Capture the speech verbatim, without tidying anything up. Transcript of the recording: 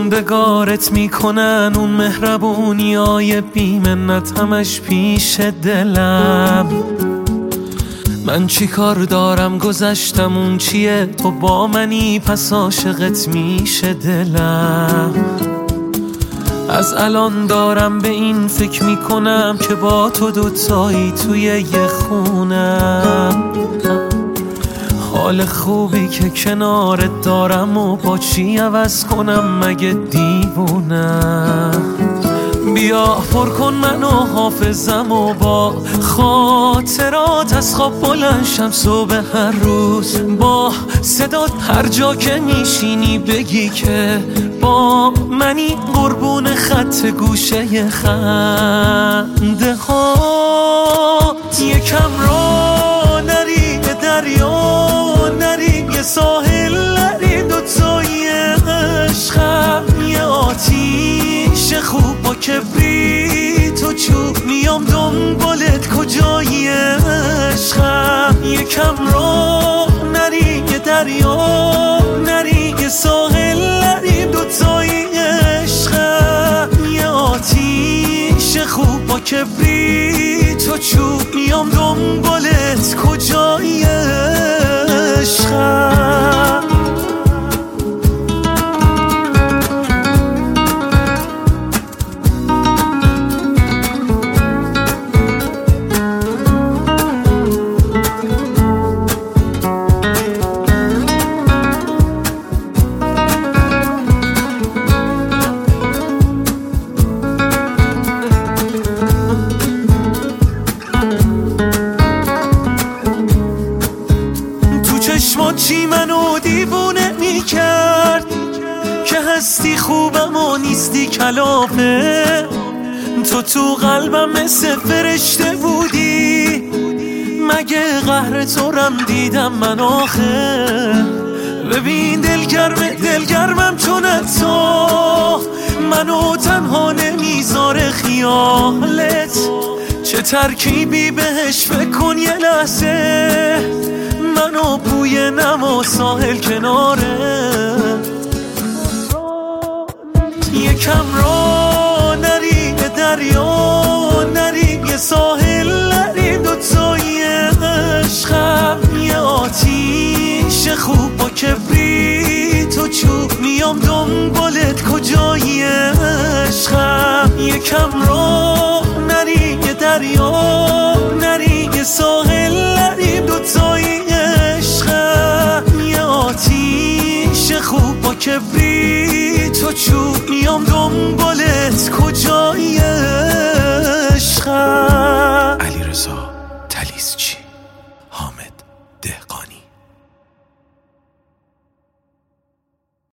موندگارت میکنن اون مهربونیای بیمنت همش پیش دلم. من چی کار دارم گذشتم اون چیه، تو با منی پس عاشقت میشه دلم. از الان دارم به این فکر میکنم که با تو دوتایی توی یه خونم. حال خوبی که کنارت دارم و با چی عوض کنم مگه دیوونم. بیا پر کن منو حافظم و با خاطرات از خواب بلند شم صبح هر روز. با صدات هر جا که میشینی بگی که با منی، قربون خط گوشه خنده هات. یکم را نری به دریا نری، یه ساحل نری، دوتایی عشقم یه آتیش خوب با کبریت و چوب. میام دنبالت کجایی عشقم. یکم را نری یه دریا نری، یه ساحل نری، دوتایی عشقم یه آتیش خوب با کبریت و چوب. میام دنبالت کجایی عشقم. چی منو دیوونه میکرد که هستی خوبم و نیستی کلافه. تو تو قلبم مثل فرشته بودی، مگه قهر تو رم دیدم من آخه. ببین دلگرم دلگرمم چون تو منو تنها نمیذاره خیالت. چه ترکیبی بهش فکر کن یه لحظه، منو بوی نم و ساحل کناره. یکم را نری به دریا نری، یه ساحل نری، دوتایی عشقم یه آتیش خوب با کبریت و چوب. میام دنبالت کجایی عشقم. یکم را نری یه دریا نری، یه ساحل نری، دوتایی عشقم یه آتیش خوب با کبریت و چوب. میام دنبالت کجا